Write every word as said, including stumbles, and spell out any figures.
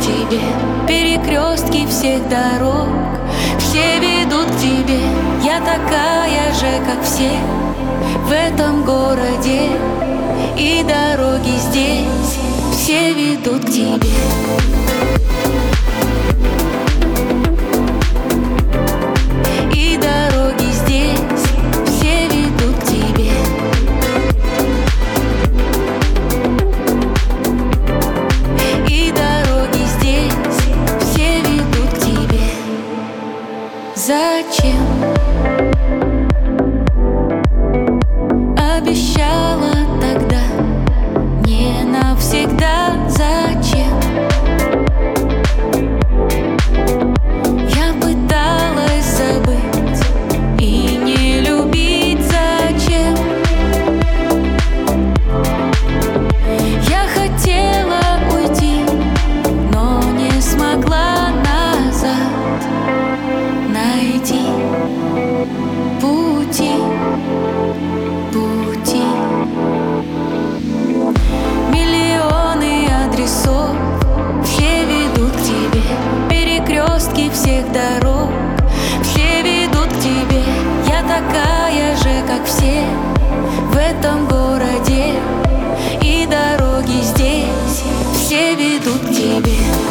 тебе, перекрестки всех дорог, все ведут к тебе. Я такая же, как все в этом городе, и дороги здесь все ведут к тебе. И дороги здесь все ведут к тебе. И дороги здесь все ведут к тебе. Зачем обещала тогда? Не навсегда. Зачем я пыталась забыть и не любить? Зачем я хотела уйти, но не смогла назад найти пути, пути. Миллионы адресов все ведут к тебе, перекрестки всех дорог все ведут к тебе. Я такая же, как все в этом городе, и дороги здесь все ведут к тебе.